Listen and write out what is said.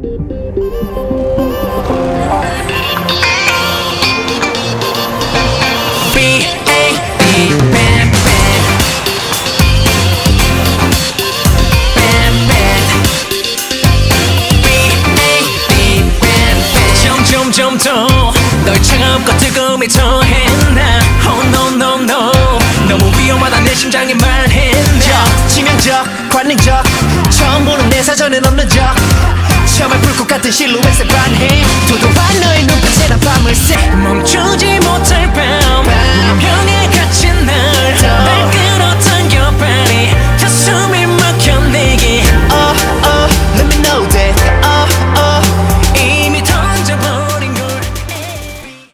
점점 더 널 차갑고 뜨거움이 더했나. Oh no no no, 너무 위험하다 내 심장이 말했나. 치명적, 관능적, 처음 보는 내 사전엔 없는 적. 처음에 불꽃 같은 실루엣에 반해. 도도한 너의 눈빛에 난 밤을 새. 멈추지 못해